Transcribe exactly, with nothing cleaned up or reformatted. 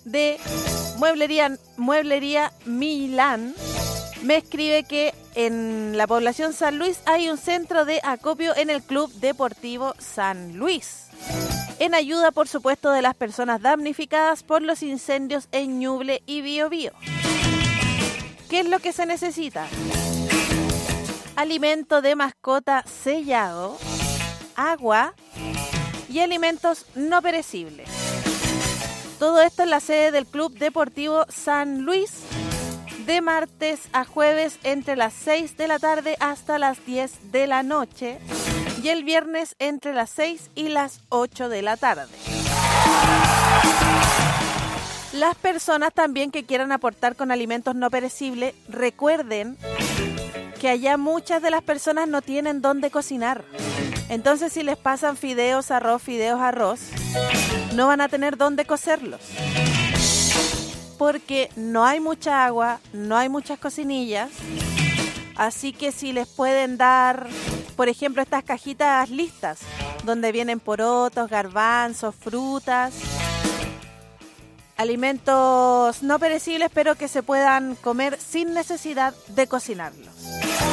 de Mueblería, Mueblería Milán me escribe que en la población San Luis hay un centro de acopio en el Club Deportivo San Luis, en ayuda, por supuesto, de las personas damnificadas por los incendios en Ñuble y Biobío. ¿Qué es lo que se necesita? Alimento de mascota sellado, agua y alimentos no perecibles. Todo esto en la sede del Club Deportivo San Luis, de martes a jueves entre las seis de la tarde hasta las diez de la noche y el viernes entre las seis y las ocho de la tarde. Las personas también que quieran aportar con alimentos no perecibles, recuerden que allá muchas de las personas no tienen dónde cocinar. Entonces, si les pasan fideos, arroz, fideos, arroz, no van a tener dónde cocerlos. Porque no hay mucha agua, no hay muchas cocinillas. Así que si les pueden dar, por ejemplo, estas cajitas listas, donde vienen porotos, garbanzos, frutas, alimentos no perecibles, pero que se puedan comer sin necesidad de cocinarlos.